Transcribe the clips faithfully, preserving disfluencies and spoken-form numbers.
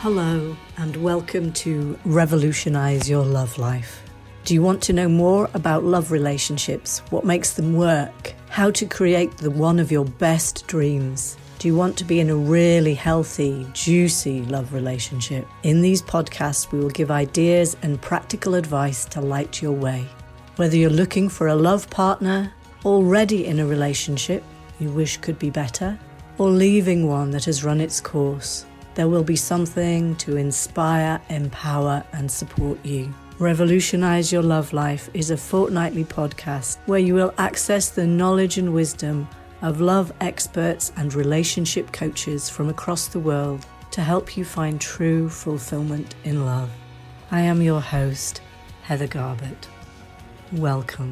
Hello and welcome to Revolutionize Your Love Life. Do you want to know more about love relationships, what makes them work, how to create the one of your best dreams? Do you want to be in a really healthy, juicy love relationship? In these podcasts, we will give ideas and practical advice to light your way. Whether you're looking for a love partner, already in a relationship you wish could be better, or leaving one that has run its course, there will be something to inspire, empower, and support you. Revolutionize Your Love Life is a fortnightly podcast where you will access the knowledge and wisdom of love experts and relationship coaches from across the world to help you find true fulfillment in love. I am your host, Heather Garbett. Welcome.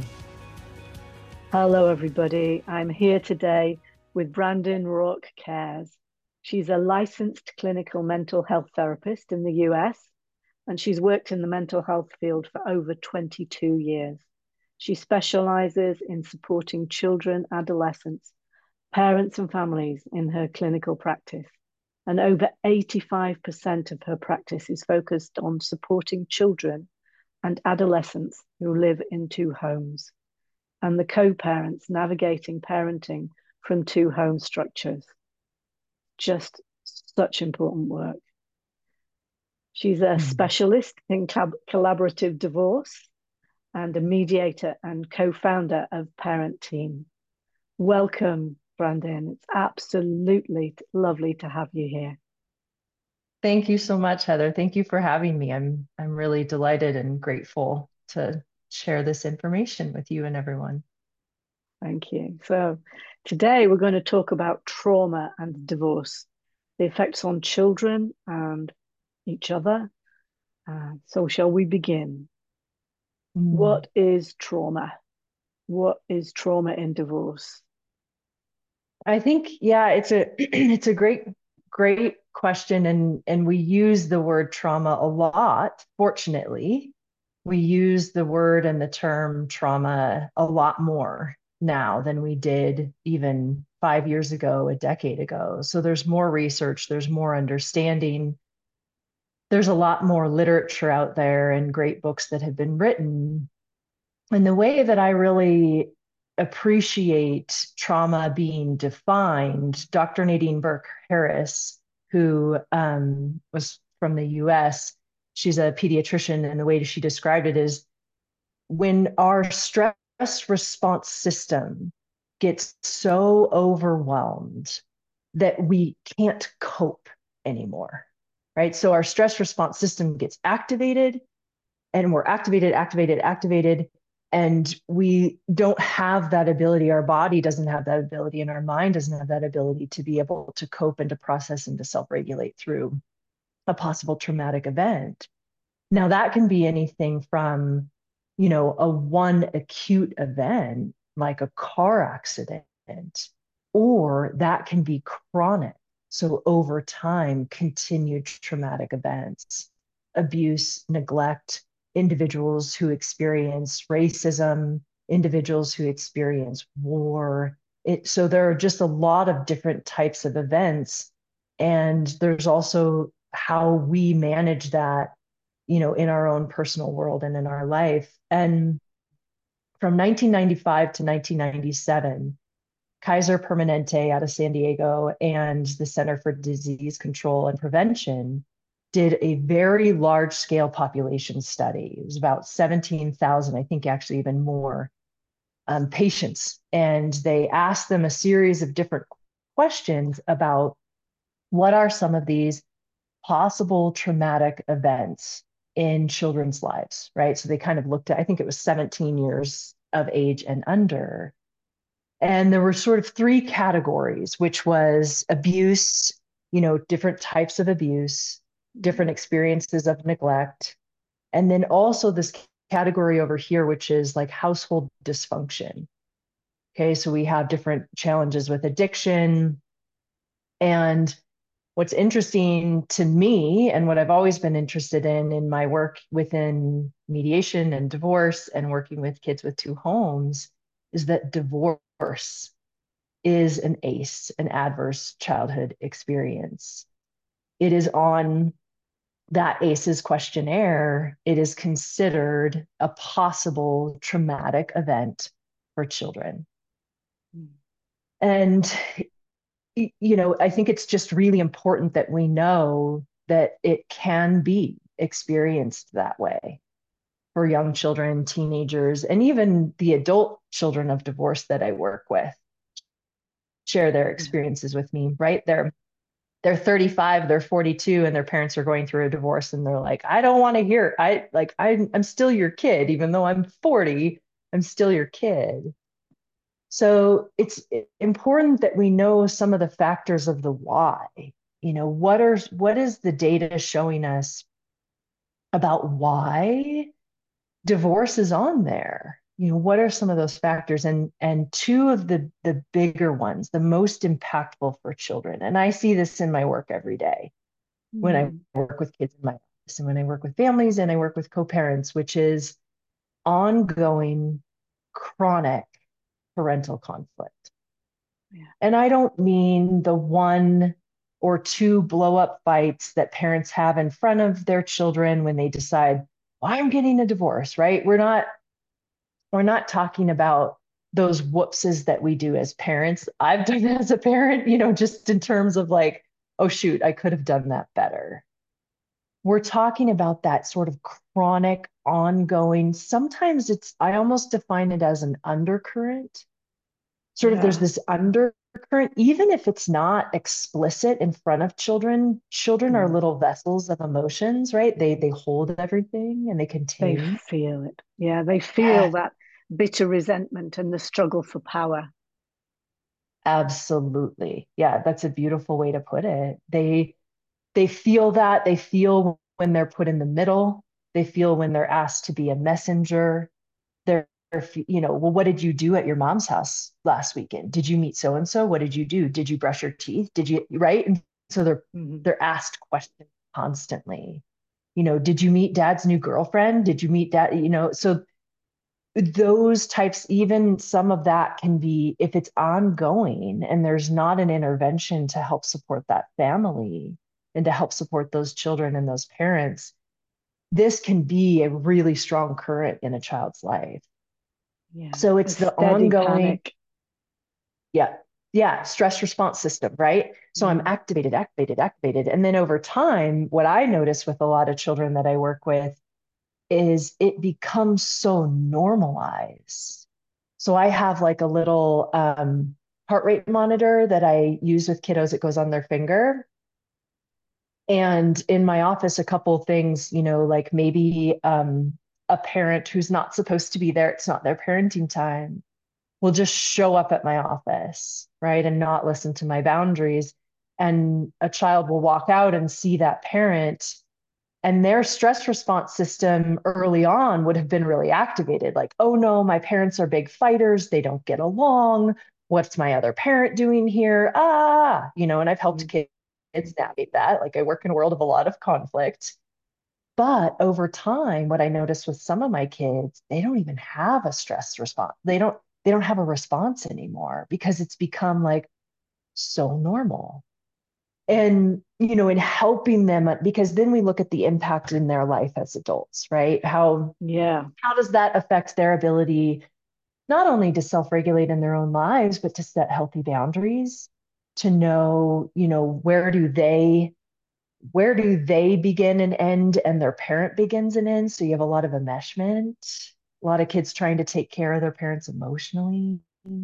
Hello, everybody. I'm here today with Brandon Rourke Cares. She's a licensed clinical mental health therapist in the U S, and she's worked in the mental health field for over twenty-two years. She specializes in supporting children, adolescents, parents, and families in her clinical practice. And over eighty-five percent of her practice is focused on supporting children and adolescents who live in two homes and the co-parents navigating parenting from two home structures. Just such important work. She's a specialist in collab- collaborative divorce and a mediator and co-founder of Parent Team. Welcome, Brandon. It's absolutely lovely to have you here. Thank you so much, Heather. Thank you for having me. I'm I'm really delighted and grateful to share this information with you and everyone. Thank you. So today we're going to talk about trauma and divorce, the effects on children and each other. Uh, so shall we begin? Mm. What is trauma? What is trauma in divorce? I think, yeah, it's a it's a great, great question. And and we use the word trauma a lot, fortunately. We use the word and the term trauma a lot more now than we did even five years ago, a decade ago. So there's more research, there's more understanding. There's a lot more literature out there and great books that have been written. And the way that I really appreciate trauma being defined, Doctor Nadine Burke Harris, who um, was from the U S, she's a pediatrician, and the way she described it is when our stress response system gets so overwhelmed that we can't cope anymore, right? So our stress response system gets activated, and we're activated, activated, activated, and we don't have that ability. Our body doesn't have that ability, and our mind doesn't have that ability to be able to cope and to process and to self-regulate through a possible traumatic event. Now, that can be anything from, you know, a one acute event like a car accident, or that can be chronic. So over time, continued traumatic events, abuse, neglect, individuals who experience racism, individuals who experience war. It, so there are just a lot of different types of events. And there's also how we manage that, you know, in our own personal world and in our life. And from nineteen ninety-five to nineteen ninety-seven, Kaiser Permanente out of San Diego and the Center for Disease Control and Prevention did a very large scale population study. It was about seventeen thousand, I think actually even more, um, patients. And they asked them a series of different questions about what are some of these possible traumatic events in children's lives, right? So they kind of looked at, I think it was seventeen years of age and under. And there were sort of three categories, which was abuse, you know, different types of abuse, different experiences of neglect. And then also this category over here, which is like household dysfunction. Okay, so we have different challenges with addiction. And what's interesting to me, and what I've always been interested in in my work within mediation and divorce and working with kids with two homes, is that divorce is an A C E, an adverse childhood experience. It is on that ACEs questionnaire, it is considered a possible traumatic event for children. Mm. And, you know, I think it's just really important that we know that it can be experienced that way for young children, teenagers, and even the adult children of divorce that I work with share their Yeah. experiences with me, right? They're they're thirty-five, they're forty-two, and their parents are going through a divorce, and they're like, I don't want to hear, I like, I'm, I'm still your kid, even though I'm forty, I'm still your kid. So it's important that we know some of the factors of the why. You know, what are what is the data showing us about why divorce is on there? You know, what are some of those factors? And and two of the the bigger ones, the most impactful for children, and I see this in my work every day when I Mm. work with kids in my office and when I work with families and I work with co-parents, which is ongoing chronic parental conflict. Yeah. And I don't mean the one or two blow up fights that parents have in front of their children when they decide, well, I'm getting a divorce, right? We're not we're not talking about those whoopses that we do as parents. I've done that as a parent, you know, just in terms of like, oh shoot, I could have done that better. We're talking about that sort of chronic, ongoing, sometimes it's, I almost define it as an undercurrent. Sort of there's Yeah. this undercurrent, even if it's not explicit in front of children, children are Mm. little vessels of emotions, right? They they hold everything and they They contain. feel it. Yeah, they feel Yeah, that bitter resentment and the struggle for power. absolutely. Yeah, that's a beautiful way to put it. They they feel that, they feel when they're put in the middle, they feel when they're asked to be a messenger. They're, you know, well, what did you do at your mom's house last weekend? Did you meet so and so? What did you do? Did you brush your teeth? Did you, right? And so they're Mhm. they're asked questions constantly. You know, did you meet dad's new girlfriend? Did you meet dad? You know, so those types, even some of that can be, if it's ongoing and there's not an intervention to help support that family and to help support those children and those parents, this can be a really strong current in a child's life. Yeah, So a it's the steady ongoing, panic. yeah, yeah, stress response system, right? So I'm Mm. activated, activated, activated. And then over time, what I notice with a lot of children that I work with is it becomes so normalized. So I have like a little um, heart rate monitor that I use with kiddos. It goes on their finger. And in my office, a couple things, you know, like maybe um, a parent who's not supposed to be there, it's not their parenting time, will just show up at my office, right? And not listen to my boundaries. And a child will walk out and see that parent, and their stress response system early on would have been really activated. Like, oh no, my parents are big fighters. They don't get along. What's my other parent doing here? Ah, you know, and I've helped Mm. kids navigate that. Like, I work in a world of a lot of conflict. But over time, what I noticed with some of my kids, they don't even have a stress response. They don't, they don't have a response anymore because it's become like so normal. And, you know, in helping them, because then we look at the impact in their life as adults, right? How Yeah. how does that affect their ability not only to self-regulate in their own lives, but to set healthy boundaries, to know, you know, where do they where do they begin and end and their parent begins and ends? So you have a lot of enmeshment, a lot of kids trying to take care of their parents emotionally.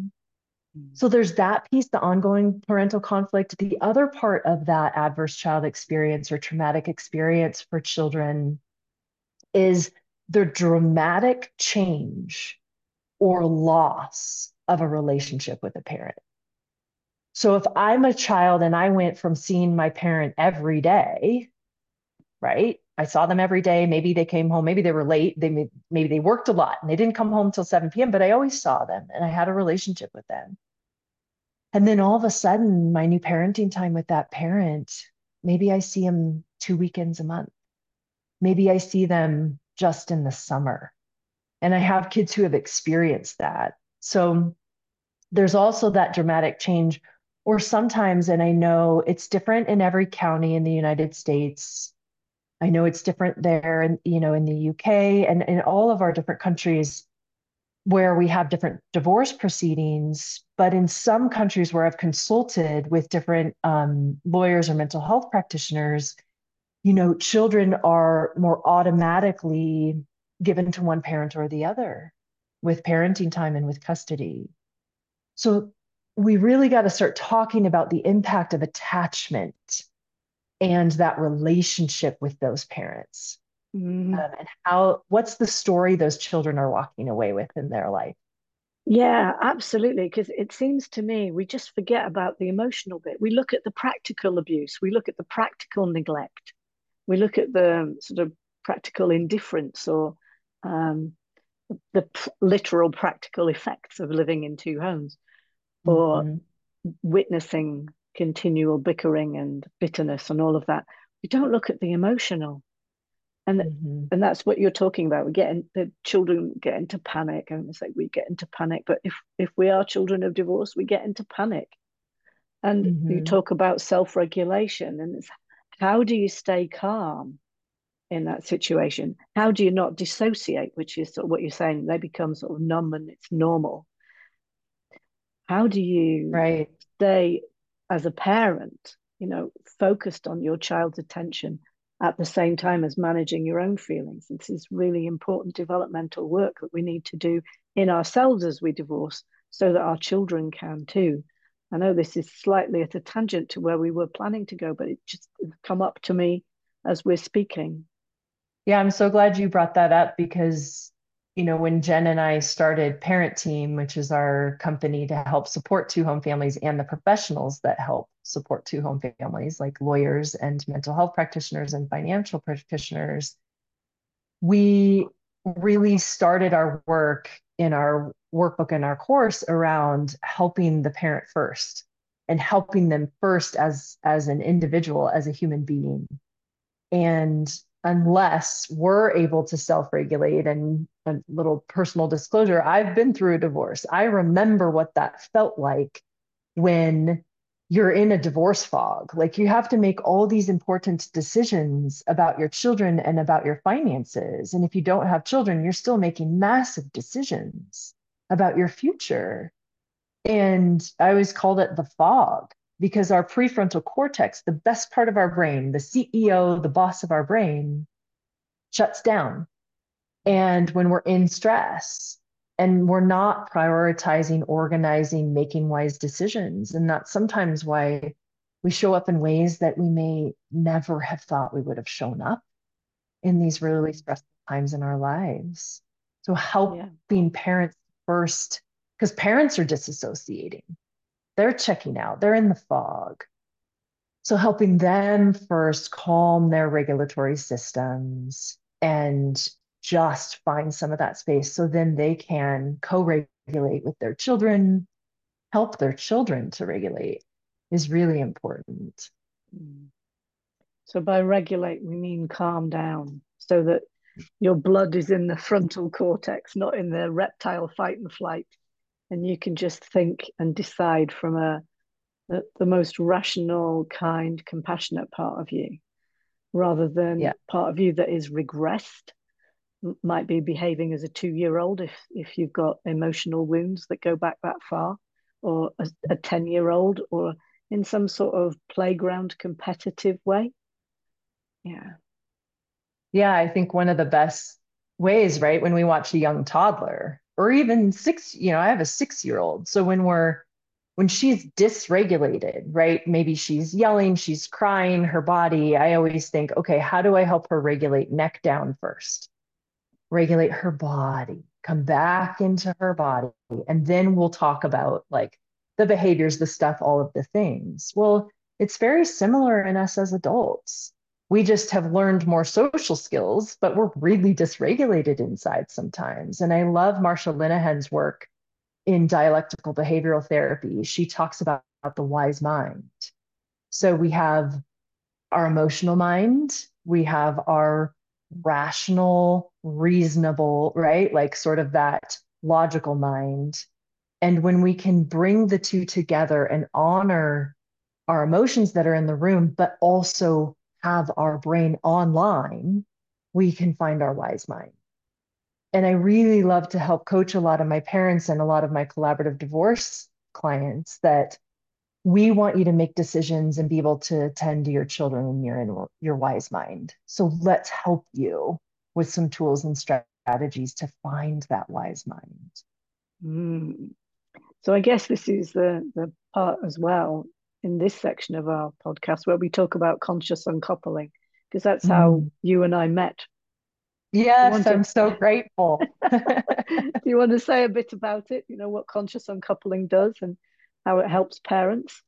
Mm. So there's that piece, the ongoing parental conflict. The other part of that adverse child experience or traumatic experience for children is the dramatic change or loss of a relationship with a parent. So if I'm a child and I went from seeing my parent every day, right? I saw them every day. Maybe they came home, maybe they were late, they may, maybe they worked a lot and they didn't come home till seven p m, but I always saw them and I had a relationship with them. And then all of a sudden, my new parenting time with that parent, maybe I see them two weekends a month. Maybe I see them just in the summer. And I have kids who have experienced that. So there's also that dramatic change. Or sometimes, and I know it's different in every county in the United States, I know it's different there, and you know, in the U K and in all of our different countries where we have different divorce proceedings. But in some countries where I've consulted with different um, lawyers or mental health practitioners, you know, children are more automatically given to one parent or the other with parenting time and with custody. So we really got to start talking about the impact of attachment and that relationship with those parents, Mm. um, and how, what's the story those children are walking away with in their life. Yeah, absolutely. Because it seems to me we just forget about the emotional bit. We look at the practical abuse, we look at the practical neglect, we look at the sort of practical indifference or um, the p- literal practical effects of living in two homes or Mhm, witnessing continual bickering and bitterness and all of that. We don't look at the emotional. And mhm, and that's what you're talking about. We get in, the children get into panic, and it's like we get into panic. But if if we are children of divorce, we get into panic. And you mhm. talk about self-regulation, and it's how do you stay calm in that situation? How do you not dissociate, which is sort of what you're saying? They become sort of numb and it's normal. How do you Right. stay as a parent, you know, focused on your child's attention at the same time as managing your own feelings? This is really important developmental work that we need to do in ourselves as we divorce so that our children can too. I know this is slightly at a tangent to where we were planning to go, but it just come up to me as we're speaking. Yeah, I'm so glad you brought that up because, you know, when Jen and I started Parent Team, which is our company to help support two home families and the professionals that help support two home families, like lawyers and mental health practitioners and financial practitioners, we really started our work in our workbook and our course around helping the parent first and helping them first as as an individual, as a human being. And unless we're able to self-regulate, and a little personal disclosure, I've been through a divorce. I remember what that felt like when you're in a divorce fog. Like you have to make all these important decisions about your children and about your finances. And if you don't have children, you're still making massive decisions about your future. And I always called it the fog because our prefrontal cortex, the best part of our brain, the C E O, the boss of our brain, shuts down. And when we're in stress and we're not prioritizing, organizing, making wise decisions, and that's sometimes why we show up in ways that we may never have thought we would have shown up in these really stressful times in our lives. So Yeah. helping parents first, because parents are disassociating, they're checking out, they're in the fog. So helping them first calm their regulatory systems and just find some of that space so then they can co-regulate with their children, help their children to regulate is really important. Mm. So by regulate, we mean calm down so that your blood is in the frontal cortex, not in the reptile fight and flight. And you can just think and decide from a the, the most rational, kind, compassionate part of you, rather Yeah. than part of you that is regressed, might be behaving as a two-year-old if if you've got emotional wounds that go back that far, or a, a ten-year-old, or in some sort of playground competitive way. Yeah. Yeah, I think one of the best ways, right, when we watch a young toddler or even six, you know, I have a six year old. So when we're, when she's dysregulated, right, maybe she's yelling, she's crying, her body, I always think, okay, how do I help her regulate neck down first? Regulate her body, come back into her body. And then we'll talk about like the behaviors, the stuff, all of the things. Well, it's very similar in us as adults. We just have learned more social skills, but we're really dysregulated inside sometimes. And I love Marsha Linehan's work in dialectical behavioral therapy. She talks about the wise mind. So we have our emotional mind, we have our rational, reasonable, right? Like sort of that logical mind. And when we can bring the two together and honor our emotions that are in the room, but also have our brain online, we can find our wise mind. And I really love to help coach a lot of my parents and a lot of my collaborative divorce clients that we want you to make decisions and be able to tend to your children when you're in your wise mind. So let's help you with some tools and strategies to find that wise mind. Mm. So I guess this is the, the part as well in this section of our podcast where we talk about conscious uncoupling, because that's how Mm. you and I met. Yes, To... I'm so grateful. Do you want to say a bit about it? You know, what conscious uncoupling does and how it helps parents?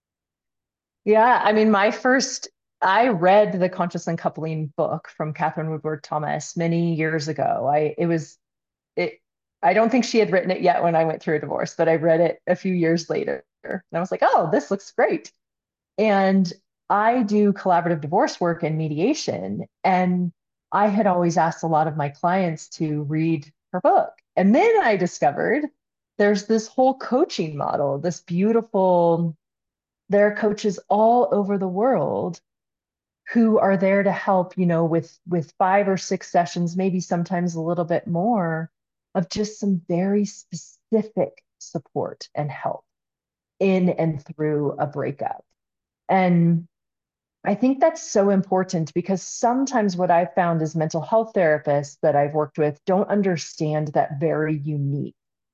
Yeah, I mean, my first, I read the Conscious Uncoupling book from Catherine Woodward Thomas many years ago. I, it was, it, I don't think she had written it yet when I went through a divorce, but I read it a few years later. And I was like, oh, this looks great. And I do collaborative divorce work and mediation. And I had always asked a lot of my clients to read her book. And then I discovered there's this whole coaching model, this beautiful, there are coaches all over the world who are there to help, you know, with with five or six sessions, maybe sometimes a little bit more of just some very specific support and help in and through a breakup. And I think that's so important because sometimes what I've found is mental health therapists that I've worked with don't understand that very unique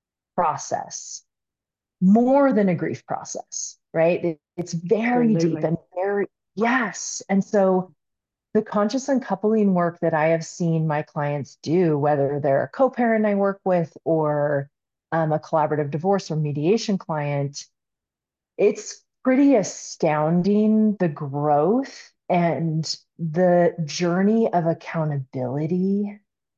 process more than a grief process, right? It, it's very deep Absolutely. and very, yes. And so the conscious uncoupling work that I have seen my clients do, whether they're a co-parent I work with or um, a collaborative divorce or mediation client, it's pretty astounding the growth and the journey of accountability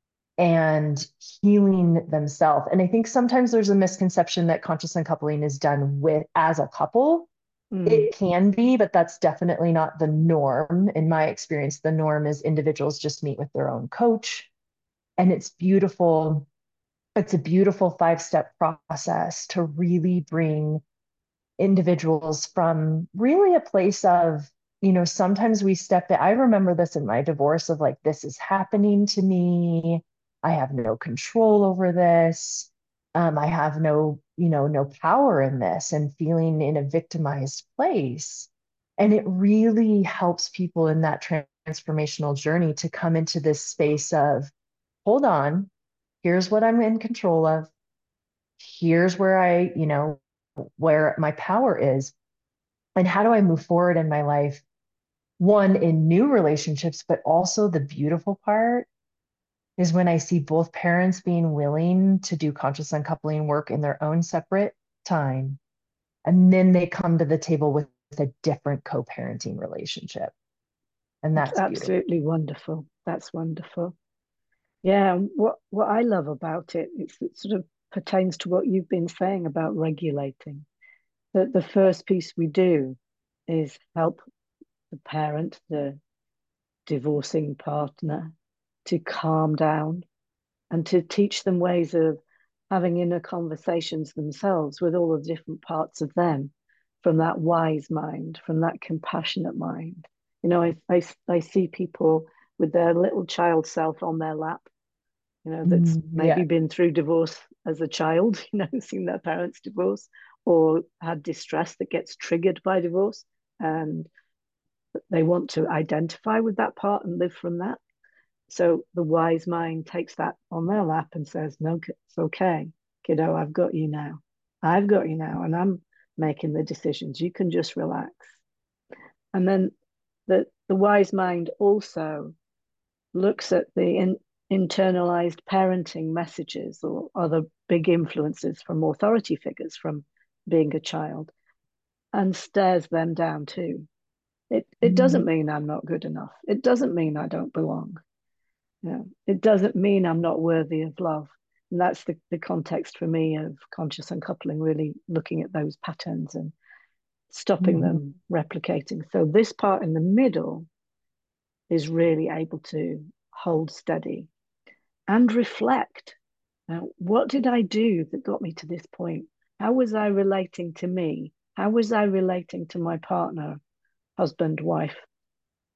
and healing themselves. And I think sometimes there's a misconception that conscious uncoupling is done with as a couple. Mm. It can be, but that's definitely not the norm. In my experience, the norm is individuals just meet with their own coach. And it's beautiful. It's a beautiful five-step process to really bring individuals from really a place of, you know, sometimes we step in. I remember this in my divorce of like, this is happening to me. I have no control over this. Um, I have no, you know, no power in this and feeling in a victimized place. And it really helps people in that transformational journey to come into this space of, hold on, here's what I'm in control of. Here's where I, you know, where my power is. And how do I move forward in my life? One, in new relationships, but also the beautiful part is when I see both parents being willing to do conscious uncoupling work in their own separate time. And then they come to the table with a different co-parenting relationship. And It's that's beautiful. absolutely wonderful. That's wonderful. Yeah, what what I love about it, it's, it sort of pertains to what you've been saying about regulating. That the first piece we do is help the parent, the divorcing partner, to calm down and to teach them ways of having inner conversations themselves with all the different parts of them from that wise mind, from that compassionate mind. You know, I, I, I see people with their little child self on their lap, you know, that's Mm, maybe yeah. been through divorce as a child, you know, seen their parents divorce or had distress that gets triggered by divorce. And they want to identify with that part and live from that. So the wise mind takes that on their lap and says, no, it's okay, kiddo, I've got you now. I've got you now, and I'm making the decisions. You can just relax. And then the, the wise mind also looks at the in, internalized parenting messages or other big influences from authority figures from being a child and stares them down too. It, it Mm, doesn't mean I'm not good enough. It doesn't mean I don't belong. Yeah, it doesn't mean I'm not worthy of love. And that's the, the context for me of conscious uncoupling, really looking at those patterns and stopping mhm. them replicating. So this part in the middle is really able to hold steady and reflect. Now, what did I do that got me to this point? How was I relating to me? How was I relating to my partner, husband, wife?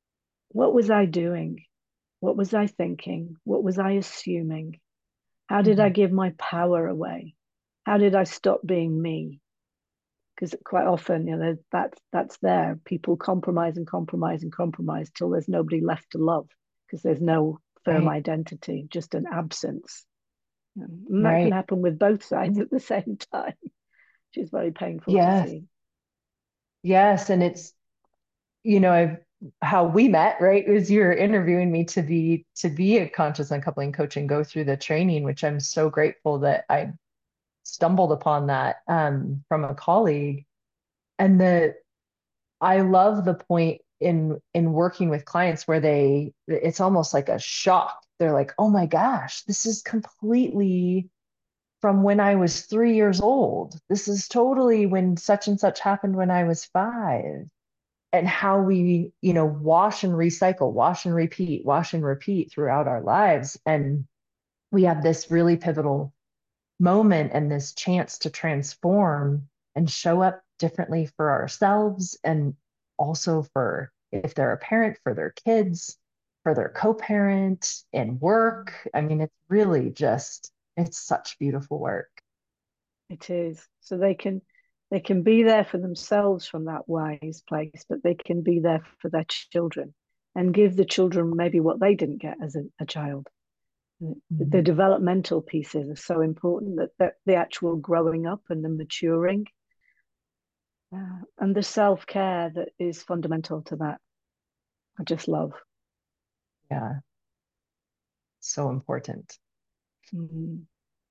What was I doing? What was I thinking? What was I assuming? How did I Mhm. give my power away? How did I stop being me? Because quite often, you know, that's that's there. People compromise and compromise and compromise till there's nobody left to love because there's no firm Right. identity, just an absence. And that can Right. happen with both sides at the same time, which is very painful to Yes. see. Yes. And it's, you know, I've, how we met, right, was you're interviewing me to be to be a conscious uncoupling coach and go through the training, which I'm so grateful that I stumbled upon that um, from a colleague. And the I love the point in in working with clients where they it's almost like a shock. They're like, oh my gosh, this is completely from when I was three years old. This is totally when such and such happened when I was five. And how we, you know, wash and recycle, wash and repeat, wash and repeat throughout our lives. And we have this really pivotal moment and this chance to transform and show up differently for ourselves and also for if they're a parent, for their kids, for their co-parent in work. I mean, it's really just, it's such beautiful work. It is. So they can they can be there for themselves from that wise place, but they can be there for their children and give the children maybe what they didn't get as a, a child. The Mhm. developmental pieces are so important that, that the actual growing up and the maturing uh, and the self-care that is fundamental to that. I just love. Yeah, so important. Mm.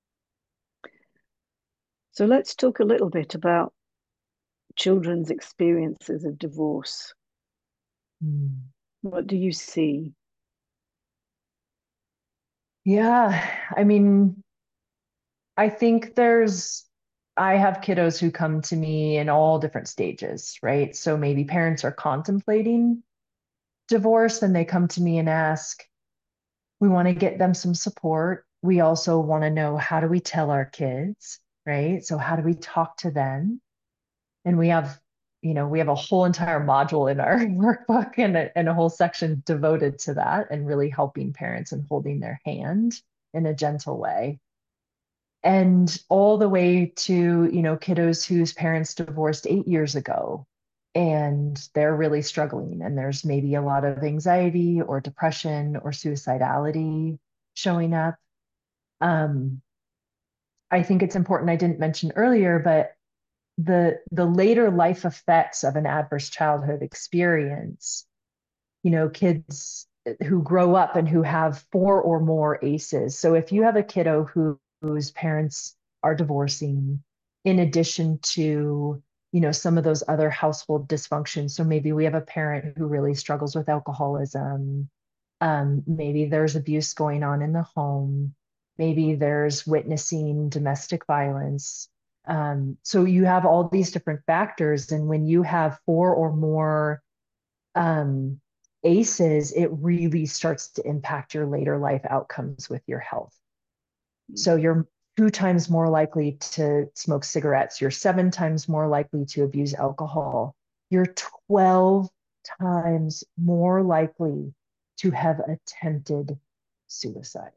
So let's talk a little bit about children's experiences of divorce. Mm. What do you see? Yeah, I mean, I think there's, I have kiddos who come to me in all different stages, right? So maybe parents are contemplating divorce and they come to me and ask, we want to get them some support. We also want to know, how do we tell our kids, right? So how do we talk to them? And we have, you know, we have a whole entire module in our workbook and a, and a whole section devoted to that and really helping parents and holding their hand in a gentle way. And all the way to, you know, kiddos whose parents divorced eight years ago and they're really struggling and there's maybe a lot of anxiety or depression or suicidality showing up. um, I think it's important, I didn't mention earlier, but the the later life effects of an adverse childhood experience, you know, kids who grow up and who have four or more ACEs. So if you have a kiddo who, whose parents are divorcing, in addition to, you know, some of those other household dysfunctions. So maybe we have a parent who really struggles with alcoholism. Um, maybe there's abuse going on in the home. Maybe there's witnessing domestic violence. Um, so you have all these different factors. And when you have four or more um, ACEs, it really starts to impact your later life outcomes with your health. So you're two times more likely to smoke cigarettes. You're seven times more likely to abuse alcohol. You're twelve times more likely to have attempted suicide.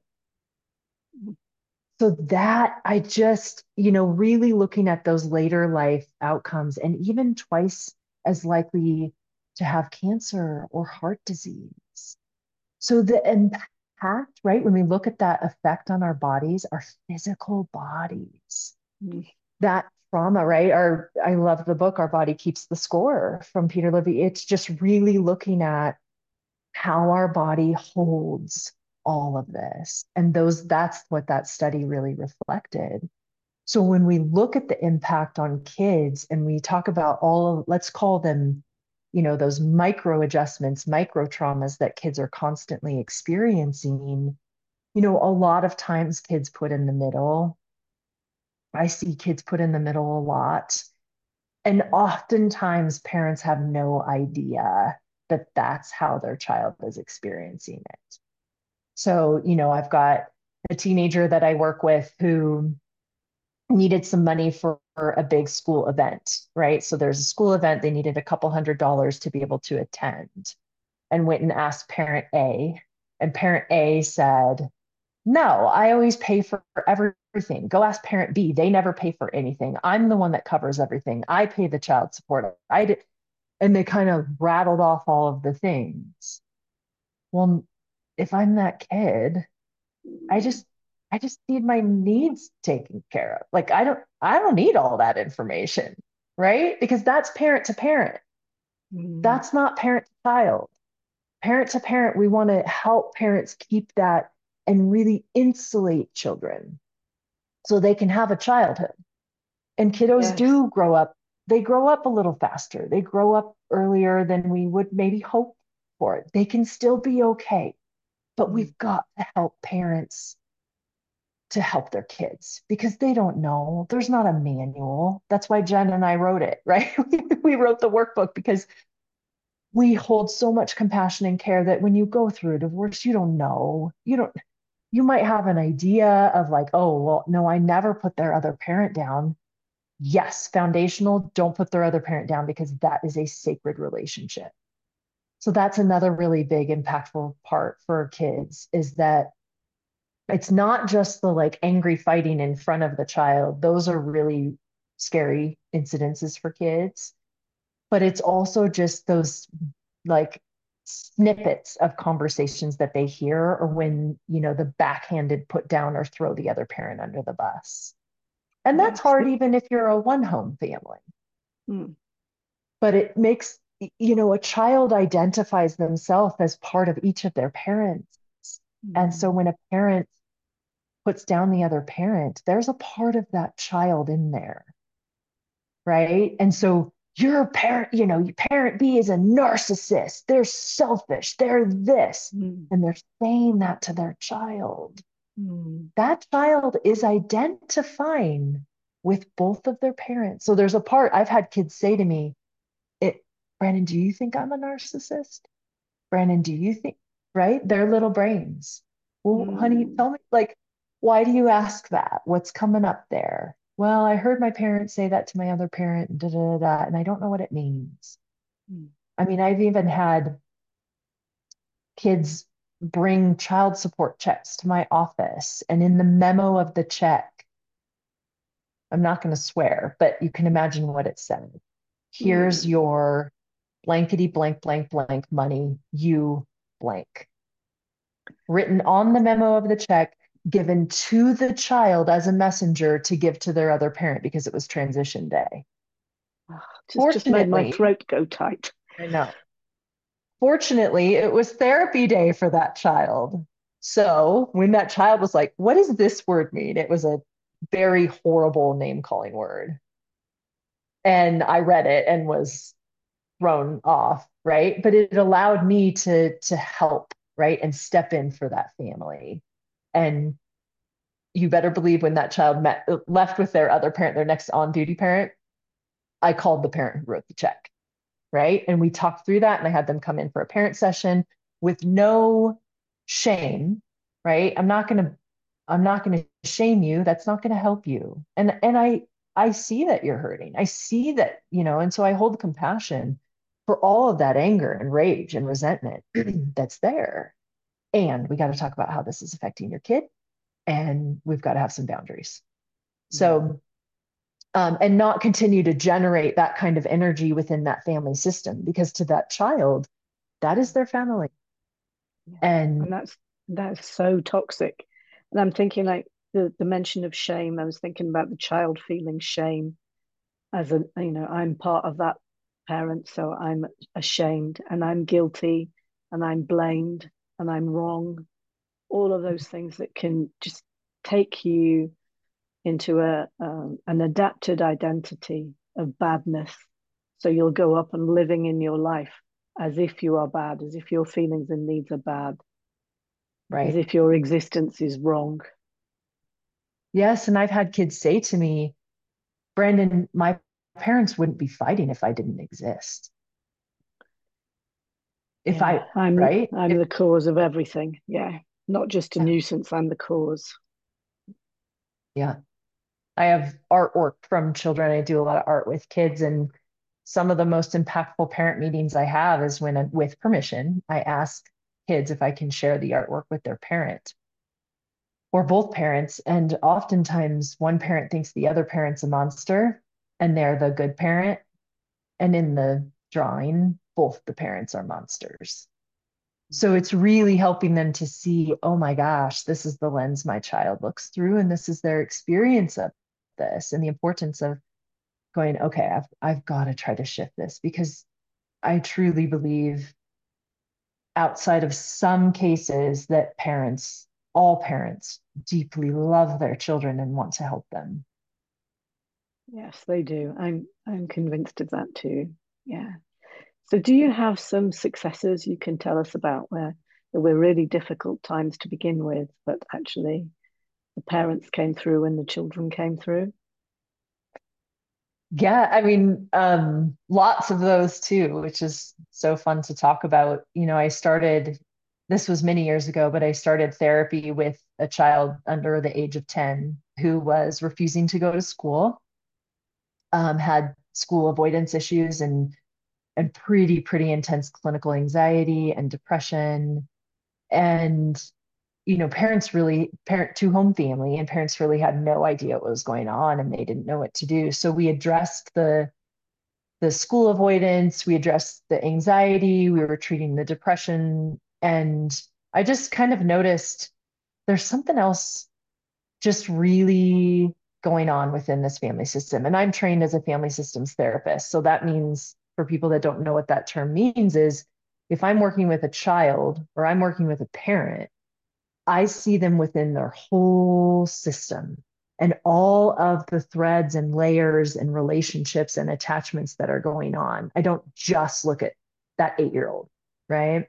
So that I just, you know, really looking at those later life outcomes and even twice as likely to have cancer or heart disease. So the impact, right, when we look at that effect on our bodies, our physical bodies, Mm. that trauma, right? Our, I love the book, Our Body Keeps the Score from Peter Levy. It's just really looking at how our body holds all of this. And those, that's what that study really reflected. So when we look at the impact on kids and we talk about all of, let's call them, you know, those micro adjustments, micro traumas that kids are constantly experiencing, you know, a lot of times kids put in the middle. I see kids put in the middle a lot. And oftentimes parents have no idea that that's how their child is experiencing it. So, you know, I've got a teenager that I work with who needed some money for a big school event, right? So there's a school event, they needed a couple hundred dollars to be able to attend. and went and asked parent A, and parent A said, no, I always pay for everything. Go ask parent B. They never pay for anything. I'm the one that covers everything. I pay the child support. I did. And they kind of rattled off all of the things. Well, if I'm that kid, I just I just need my needs taken care of. Like I don't I don't need all that information, right? Because that's parent to parent. Mm. That's not parent to child. Parent to parent, we want to help parents keep that and really insulate children so they can have a childhood. And kiddos Yes. do grow up, they grow up a little faster. They grow up earlier than we would maybe hope for it. They can still be okay, but Mm. we've got to help parents to help their kids because they don't know. There's not a manual. That's why Jen and I wrote it, right? We wrote the workbook because we hold so much compassion and care that when you go through a divorce, you don't know. You don't, you might have an idea of like, oh, well, no, I never put their other parent down. Yes, foundational, don't put their other parent down because that is a sacred relationship. So that's another really big, impactful part for kids is that it's not just the like angry fighting in front of the child. Those are really scary incidences for kids, but it's also just those like snippets of conversations that they hear or when, you know, the backhanded put down or throw the other parent under the bus. And that's Yes. hard even if you're a one home family. Mm. But it makes, you know, a child identifies themselves as part of each of their parents. And so Mm. when a parent puts down the other parent, there's a part of that child in there, right? And so your parent, you know, parent B is a narcissist. They're selfish. They're this. Mm. And they're saying that to their child. Mm. That child is identifying with both of their parents. So there's a part I've had kids say to me, it, Brandon, do you think I'm a narcissist? Brandon, do you think, right? Their little brains. Well, honey, Mm. tell me, like, why do you ask that? What's coming up there? Well, I heard my parents say that to my other parent, and da da da, da, and I don't know what it means. Mm. I mean, I've even had kids bring child support checks to my office, and in the memo of the check, I'm not going to swear, but you can imagine what it said. Here's Mm. your blankety blank blank blank money, you blank. Written on the memo of the check, given to the child as a messenger to give to their other parent because it was transition day. Ah, just just made my Fortunately, throat go tight. I know. Fortunately, it was therapy day for that child. So when that child was like, what does this word mean? It was a very horrible name calling word. And I read it and was thrown off, right? But it allowed me to to help, right? And step in for that family. And you better believe when that child met, left with their other parent, their next on duty parent, I called the parent who wrote the check, right? And we talked through that and I had them come in for a parent session with no shame, right? I'm not going to I'm not going to shame you. That's not going to help you. And and I I see that you're hurting. I see that, you know, and so I hold compassion for all of that anger and rage and resentment that's there. And we got to talk about how this is affecting your kid and we've got to have some boundaries. Mm. So, um, and not continue to generate that kind of energy within that family system because to that child, that is their family. Yeah. And And that's that's so toxic. And I'm thinking like the, the mention of shame, I was thinking about the child feeling shame as a, you know, I'm part of that parent, so I'm ashamed and I'm guilty and I'm blamed and I'm wrong. All of those things that can just take you into a um, an adapted identity of badness. So you'll go up and living in your life as if you are bad, as if your feelings and needs are bad, as right. if your existence is wrong. Yes. And I've had kids say to me, Brandon, my parents wouldn't be fighting if I didn't exist. If Yeah, I, I'm right? I'm If, the cause of everything. Yeah, not just a yeah. nuisance. I'm the cause. Yeah. I have artwork from children. I do a lot of art with kids. And some of the most impactful parent meetings I have is when, with permission, I ask kids if I can share the artwork with their parent or both parents. And oftentimes one parent thinks the other parent's a monster and they're the good parent. And in the drawing, both the parents are monsters. So it's really helping them to see, oh my gosh, this is the lens my child looks through, and this is their experience of this, and the importance of going, okay, I've I've got to try to shift this, because I truly believe, outside of some cases, that parents, all parents, deeply love their children and want to help them. Yes, they do. I'm I'm convinced of that too. Yeah. So do you have some successes you can tell us about where there were really difficult times to begin with, but actually the parents came through and the children came through? Yeah, I mean, um, lots of those too, which is so fun to talk about. You know, I started, this was many years ago, but I started therapy with a child under the age of ten who was refusing to go to school, um, had school avoidance issues, and and pretty, pretty intense clinical anxiety and depression. And, you know, parents really, parent two home family, and parents really had no idea what was going on, and they didn't know what to do. So we addressed the the school avoidance, we addressed the anxiety, we were treating the depression. And I just kind of noticed there's something else just really going on within this family system. And I'm trained as a family systems therapist. So that means, for people that don't know what that term means, is if I'm working with a child or I'm working with a parent, I see them within their whole system and all of the threads and layers and relationships and attachments that are going on. I don't just look at that eight-year-old, right?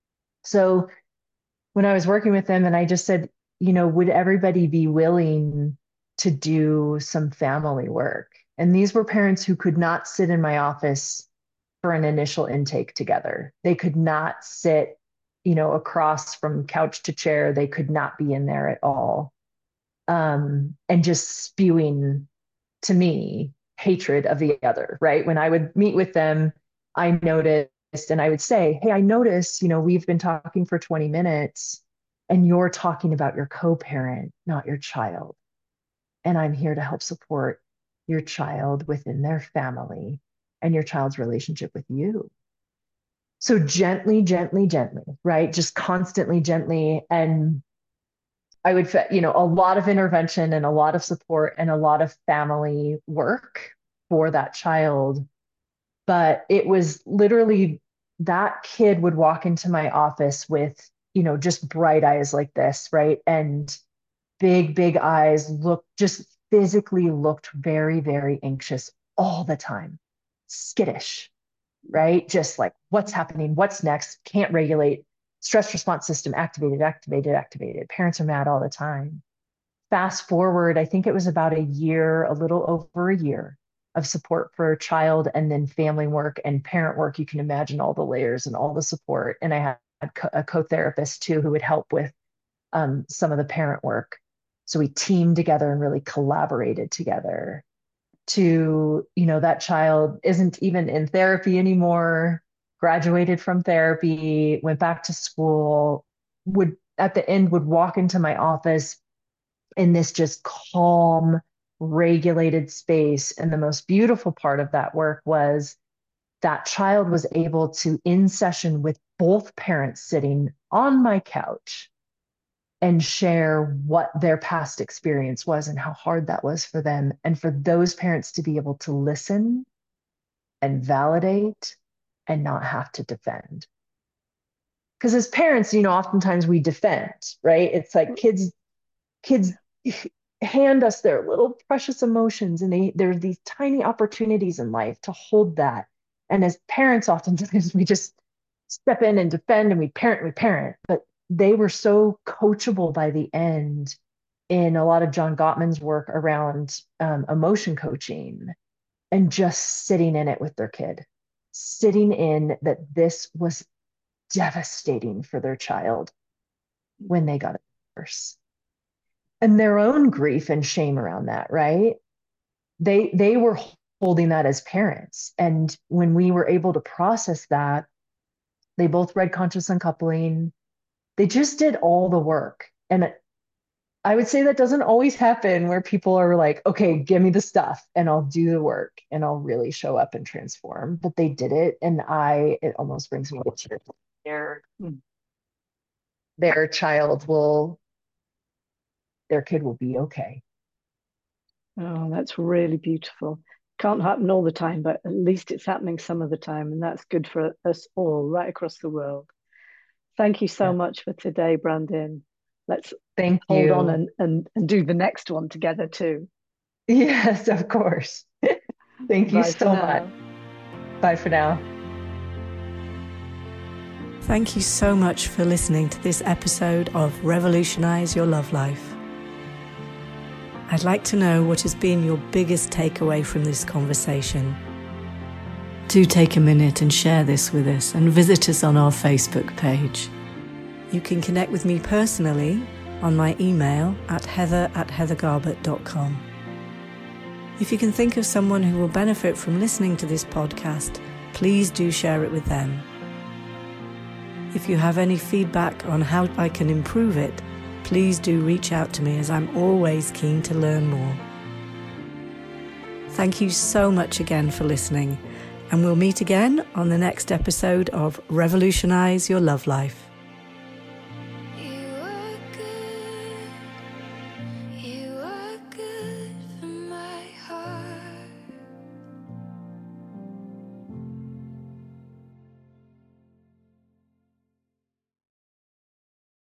So when I was working with them, and I just said, you know, would everybody be willing to do some family work? And these were parents who could not sit in my office for an initial intake together. They could not sit, you know, across from couch to chair. They could not be in there at all. Um, and just spewing to me hatred of the other, right? When I would meet with them, I noticed, and I would say, hey, I noticed, you know, we've been talking for twenty minutes and you're talking about your co-parent, not your child. And I'm here to help support your child within their family and your child's relationship with you. So gently, gently, gently, right? Just constantly, gently. And I would, you know, a lot of intervention and a lot of support and a lot of family work for that child. But it was literally, that kid would walk into my office with, you know, just bright eyes like this, right? And big, big eyes, look, just physically looked very, very anxious all the time, skittish, right? Just like, what's happening? What's next? Can't regulate. Stress response system activated, activated, activated. Parents are mad all the time. Fast forward, I think it was about a year, a little over a year of support for a child, and then family work and parent work. You can imagine all the layers and all the support. And I had a co-therapist too who would help with um, some of the parent work. So we teamed together and really collaborated together to, you know, that child isn't even in therapy anymore, graduated from therapy, went back to school, would at the end would walk into my office in this just calm, regulated space. And the most beautiful part of that work was that child was able to, in session with both parents sitting on my couch, and share what their past experience was and how hard that was for them. And for those parents to be able to listen and validate and not have to defend. Because as parents, you know, oftentimes we defend, right? It's like kids, kids hand us their little precious emotions, and they there's these tiny opportunities in life to hold that. And as parents, oftentimes we just step in and defend, and we parent, we parent. But they were so coachable by the end in a lot of John Gottman's work around um, emotion coaching, and just sitting in it with their kid, sitting in that this was devastating for their child when they got a divorce, and their own grief and shame around that, right? They they were holding that as parents. And when we were able to process that, they both read Conscious Uncoupling. They just did all the work. And I would say that doesn't always happen where people are like, okay, give me the stuff and I'll do the work and I'll really show up and transform. But they did it. And I, it almost brings me to tears. Their, their child will, their kid will be okay. Oh, that's really beautiful. Can't happen all the time, but at least it's happening some of the time. And that's good for us all right across the world. Thank you so yeah. much for today, Brandyn. Let's Thank hold you. on and, and, and do the next one together too. Yes, of course. Thank you so much. Bye for now. Thank you so much for listening to this episode of Revolutionize Your Love Life. I'd like to know what has been your biggest takeaway from this conversation. Do take a minute and share this with us and visit us on our Facebook page. You can connect with me personally on my email at heather at heathergarbett dot com. If you can think of someone who will benefit from listening to this podcast, please do share it with them. If you have any feedback on how I can improve it, please do reach out to me, as I'm always keen to learn more. Thank you so much again for listening, and we'll meet again on the next episode of Revolutionize Your Love Life.